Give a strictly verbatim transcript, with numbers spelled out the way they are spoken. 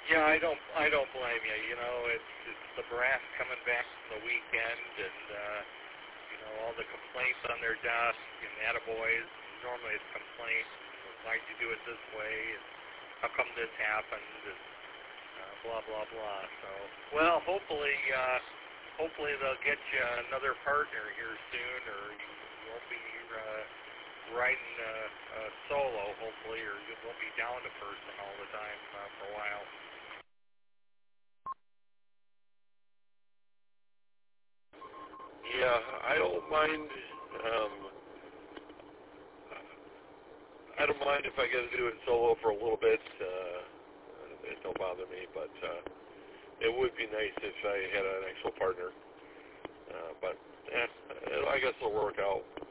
Yeah, I don't, I don't blame you. You know, it's it's the brass coming back from the weekend, and uh, you know all the complaints on their desk, and attaboys. Normally it's complaints. Why'd you do it this way? And how come this happened? And uh, blah blah blah. So, well, hopefully, uh, hopefully they'll get you another partner here soon, or you won't be uh, riding uh, uh, solo. Hopefully, or you won't be down a person all the time uh, for a while. Yeah, I don't mind. Um, I don't mind if I get to do it solo for a little bit. Uh, it don't bother me, but uh, it would be nice if I had an actual partner. Uh, but yeah, I guess it'll work out.